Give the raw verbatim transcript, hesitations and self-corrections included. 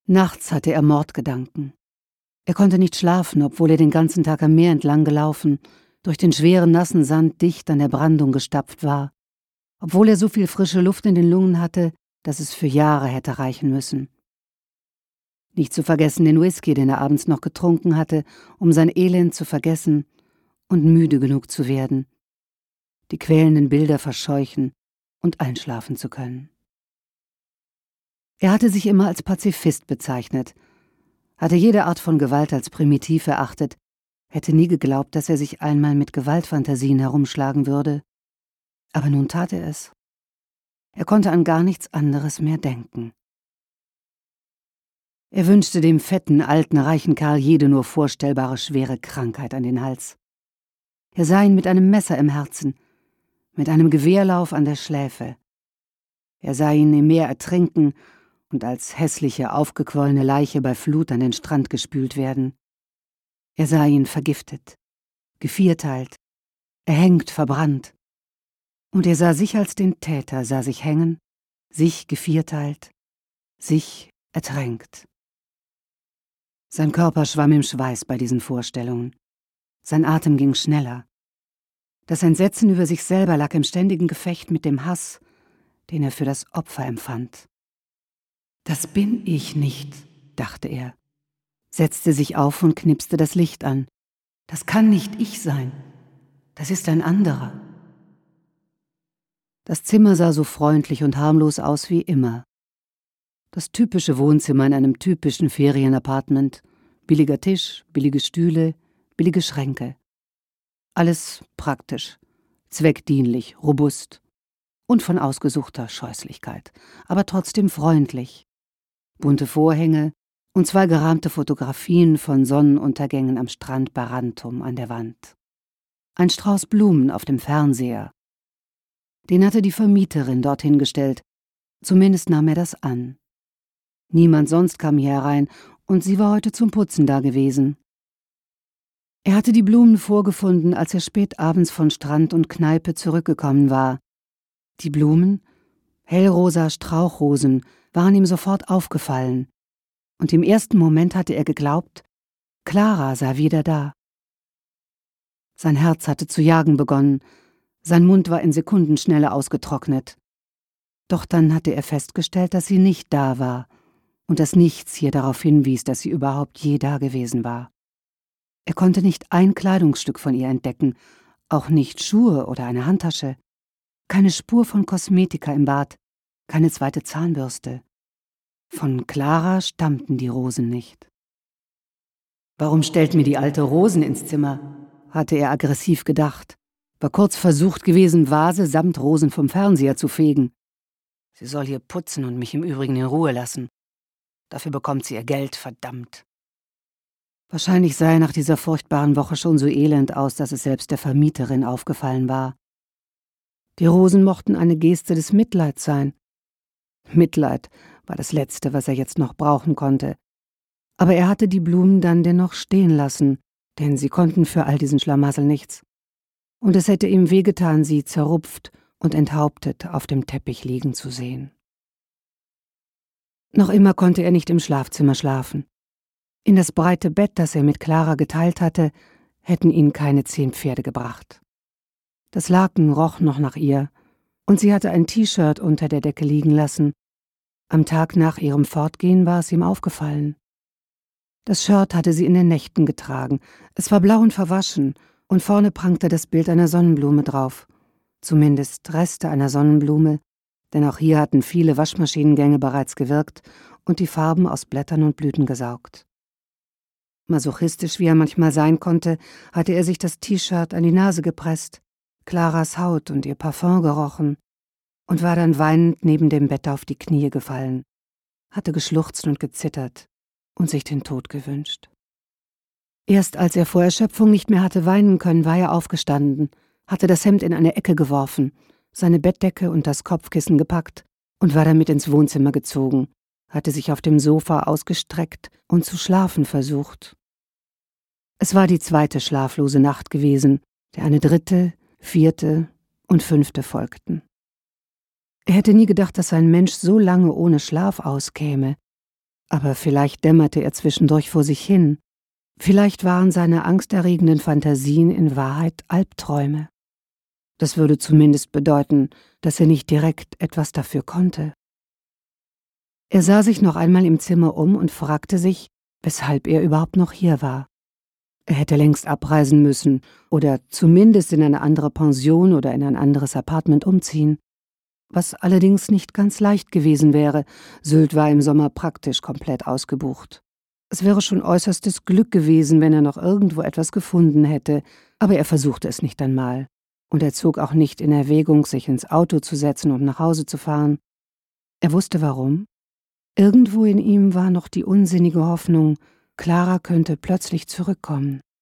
Nachts hatte er Mordgedanken. Er konnte nicht schlafen, obwohl er den ganzen Tag am Meer entlang gelaufen, durch den schweren, nassen Sand dicht an der Brandung gestapft war, obwohl er so viel frische Luft in den Lungen hatte, dass es für Jahre hätte reichen müssen. Nicht zu vergessen den Whisky, den er abends noch getrunken hatte, um sein Elend zu vergessen und müde genug zu werden, die quälenden Bilder verscheuchen und einschlafen zu können. Er hatte sich immer als Pazifist bezeichnet, hatte jede Art von Gewalt als primitiv erachtet, hätte nie geglaubt, dass er sich einmal mit Gewaltfantasien herumschlagen würde. Aber nun tat er es. Er konnte an gar nichts anderes mehr denken. Er wünschte dem fetten, alten, reichen Kerl jede nur vorstellbare schwere Krankheit an den Hals. Er sah ihn mit einem Messer im Herzen, mit einem Gewehrlauf an der Schläfe. Er sah ihn im Meer ertrinken und als hässliche, aufgequollene Leiche bei Flut an den Strand gespült werden. Er sah ihn vergiftet, gevierteilt, erhängt, verbrannt. Und er sah sich als den Täter, sah sich hängen, sich gevierteilt, sich ertränkt. Sein Körper schwamm im Schweiß bei diesen Vorstellungen. Sein Atem ging schneller. Das Entsetzen über sich selber lag im ständigen Gefecht mit dem Hass, den er für das Opfer empfand. »Das bin ich nicht«, dachte er, setzte sich auf und knipste das Licht an. »Das kann nicht ich sein. Das ist ein anderer.« Das Zimmer sah so freundlich und harmlos aus wie immer. Das typische Wohnzimmer in einem typischen Ferienapartment. Billiger Tisch, billige Stühle, billige Schränke. Alles praktisch, zweckdienlich, robust und von ausgesuchter Scheußlichkeit, aber trotzdem freundlich. Bunte Vorhänge und zwei gerahmte Fotografien von Sonnenuntergängen am Strand bei Rantum an der Wand. Ein Strauß Blumen auf dem Fernseher. Den hatte die Vermieterin dorthin gestellt, zumindest nahm er das an. Niemand sonst kam hier herein, und sie war heute zum Putzen da gewesen. Er hatte die Blumen vorgefunden, als er spät abends von Strand und Kneipe zurückgekommen war. Die Blumen, hellrosa Strauchrosen, waren ihm sofort aufgefallen, und im ersten Moment hatte er geglaubt, Clara sei wieder da. Sein Herz hatte zu jagen begonnen, sein Mund war in Sekundenschnelle ausgetrocknet. Doch dann hatte er festgestellt, dass sie nicht da war und dass nichts hier darauf hinwies, dass sie überhaupt je da gewesen war. Er konnte nicht ein Kleidungsstück von ihr entdecken, auch nicht Schuhe oder eine Handtasche, keine Spur von Kosmetika im Bad, keine zweite Zahnbürste. Von Clara stammten die Rosen nicht. »Warum stellt mir die Alte Rosen ins Zimmer?« hatte er aggressiv gedacht, war kurz versucht gewesen, Vase samt Rosen vom Fernseher zu fegen. Sie soll hier putzen und mich im Übrigen in Ruhe lassen. Dafür bekommt sie ihr Geld, verdammt. Wahrscheinlich sah er nach dieser furchtbaren Woche schon so elend aus, dass es selbst der Vermieterin aufgefallen war. Die Rosen mochten eine Geste des Mitleids sein. Mitleid war das Letzte, was er jetzt noch brauchen konnte. Aber er hatte die Blumen dann dennoch stehen lassen, denn sie konnten für all diesen Schlamassel nichts. Und es hätte ihm wehgetan, sie zerrupft und enthauptet auf dem Teppich liegen zu sehen. Noch immer konnte er nicht im Schlafzimmer schlafen. In das breite Bett, das er mit Clara geteilt hatte, hätten ihn keine zehn Pferde gebracht. Das Laken roch noch nach ihr, und sie hatte ein T-Shirt unter der Decke liegen lassen. Am Tag nach ihrem Fortgehen war es ihm aufgefallen. Das Shirt hatte sie in den Nächten getragen. Es war blau und verwaschen, und vorne prangte das Bild einer Sonnenblume drauf. Zumindest Reste einer Sonnenblume, denn auch hier hatten viele Waschmaschinengänge bereits gewirkt und die Farben aus Blättern und Blüten gesaugt. Masochistisch, wie er manchmal sein konnte, hatte er sich das T-Shirt an die Nase gepresst, Claras Haut und ihr Parfum gerochen und war dann weinend neben dem Bett auf die Knie gefallen, hatte geschluchzt und gezittert und sich den Tod gewünscht. Erst als er vor Erschöpfung nicht mehr hatte weinen können, war er aufgestanden, hatte das Hemd in eine Ecke geworfen, seine Bettdecke und das Kopfkissen gepackt und war damit ins Wohnzimmer gezogen, hatte sich auf dem Sofa ausgestreckt und zu schlafen versucht. Es war die zweite schlaflose Nacht gewesen, der eine dritte, vierte und fünfte folgten. Er hätte nie gedacht, dass ein Mensch so lange ohne Schlaf auskäme. Aber vielleicht dämmerte er zwischendurch vor sich hin. Vielleicht waren seine angsterregenden Fantasien in Wahrheit Albträume. Das würde zumindest bedeuten, dass er nicht direkt etwas dafür konnte. Er sah sich noch einmal im Zimmer um und fragte sich, weshalb er überhaupt noch hier war. Er hätte längst abreisen müssen oder zumindest in eine andere Pension oder in ein anderes Appartement umziehen. Was allerdings nicht ganz leicht gewesen wäre, Sylt war im Sommer praktisch komplett ausgebucht. Es wäre schon äußerstes Glück gewesen, wenn er noch irgendwo etwas gefunden hätte, aber er versuchte es nicht einmal. Und er zog auch nicht in Erwägung, sich ins Auto zu setzen und nach Hause zu fahren. Er wusste warum. Irgendwo in ihm war noch die unsinnige Hoffnung, Clara könnte plötzlich zurückkommen.